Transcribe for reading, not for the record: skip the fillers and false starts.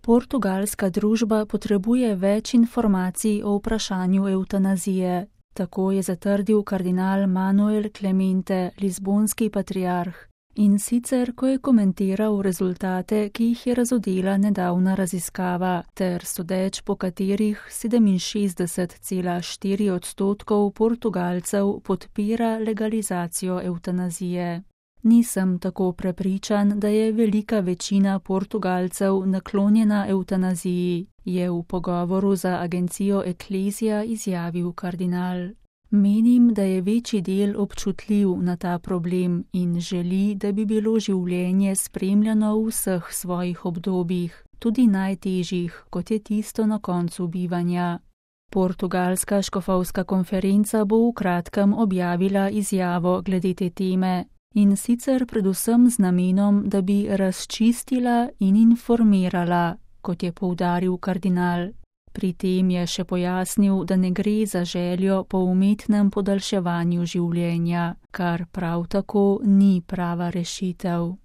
Portugalska družba potrebuje več informacij o vprašanju evtanazije. Tako je zatrdil kardinal Manuel Clemente, lizbonski patriarh. In sicer, ko je komentiral rezultate, ki jih je razodela nedavna raziskava, ter sodeč po katerih 67,4% Portugalcev podpira legalizacijo evtanazije. Nisem tako prepričan, da je velika večina Portugalcev naklonjena evtanaziji, je v pogovoru za agencijo Ecclesia izjavil kardinal. Menim, da je večji del občutljiv na ta problem in želi, da bi bilo življenje spremljano v vseh svojih obdobjih, tudi najtežjih, kot je tisto na koncu bivanja. Portugalska škofovska konferenca bo v kratkem objavila izjavo glede te teme, in sicer predvsem z namenom, da bi razčistila in informirala, kot je poudaril kardinal. Pri tem je še pojasnil, da ne gre za željo po umetnem podaljševanju življenja, kar prav tako ni prava rešitev.